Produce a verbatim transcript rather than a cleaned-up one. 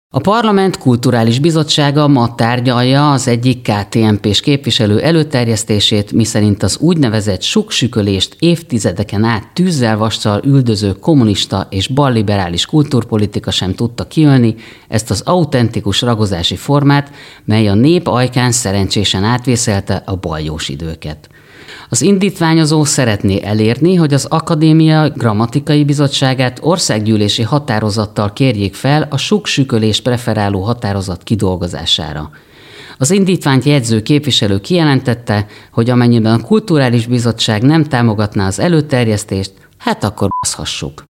A Parlament Kulturális Bizottsága ma tárgyalja az egyik ká té em pés képviselő előterjesztését, miszerint az úgynevezett suksükölést évtizedeken át tűzzel-vassal üldöző kommunista és balliberális kultúrpolitika sem tudta kiölni ezt az autentikus ragozási formát, mely a nép ajkán szerencsésen átvészelte a baljós időket. Az indítványozó szeretné elérni, hogy az Akadémia Grammatikai Bizottságát országgyűlési határozattal kérjék fel a suksükölést preferáló határozat kidolgozására. Az indítványt jegyző képviselő kijelentette, hogy amennyiben a Kulturális Bizottság nem támogatná az előterjesztést, hát akkor baszhassuk.